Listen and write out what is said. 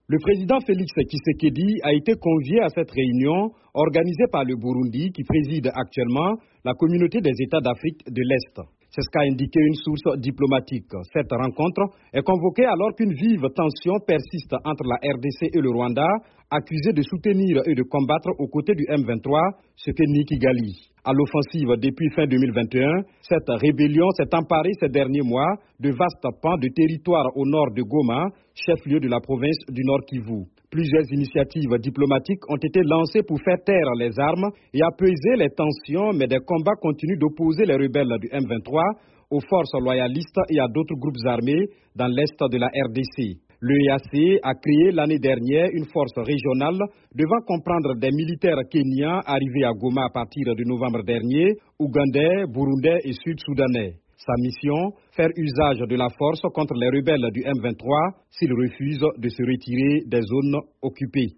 Le président Félix Tshisekedi a été convié à cette réunion organisée par le Burundi qui préside actuellement la communauté des États d'Afrique de l'Est. C'est ce qu'a indiqué une source diplomatique. Cette rencontre est convoquée alors qu'une vive tension persiste entre la RDC et le Rwanda, accusés de soutenir et de combattre aux côtés du M23, ce que nie Kigali. À l'offensive depuis fin 2021, cette rébellion s'est emparée ces derniers mois de vastes pans de territoire au nord de Goma, chef-lieu de la province du Nord Kivu. Plusieurs initiatives diplomatiques ont été lancées pour faire taire les armes et apaiser les tensions, mais des combats continuent d'opposer les rebelles du M23 aux forces loyalistes et à d'autres groupes armés dans l'est de la RDC. L'EAC a créé l'année dernière une force régionale devant comprendre des militaires kenyans arrivés à Goma à partir de novembre dernier, ougandais, burundais et sud-soudanais. Sa mission, faire usage de la force contre les rebelles du M23 s'ils refusent de se retirer des zones occupées.